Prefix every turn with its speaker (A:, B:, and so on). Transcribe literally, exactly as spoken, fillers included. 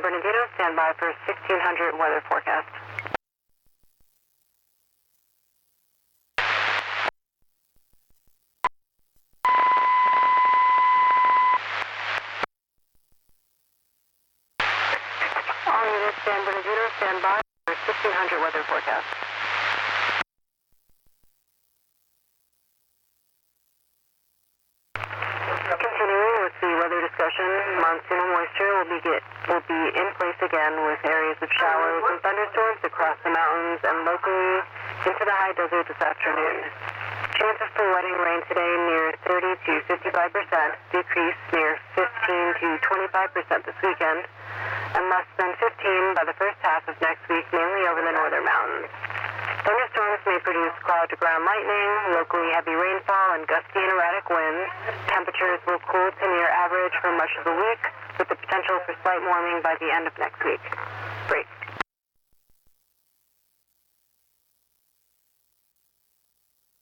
A: Bernardino, stand by for sixteen hundred weather forecast. All units, San Bernardino, stand by for sixteen hundred weather forecast. Continuing with the weather discussion, monsoonal moisture will be get, will be in place again with areas of showers and thunderstorms across the mountains and locally into the high desert this afternoon. Chances for wetting rain today near thirty to fifty-five percent, decrease near fifteen to twenty-five percent this weekend, and less than fifteen by the first half of next week, mainly over the northern mountains. Thunderstorms may produce cloud-to-ground lightning, locally heavy rainfall, and gusty and erratic winds. Temperatures will cool to near average for much of the week, with the potential for slight warming by the end of next week.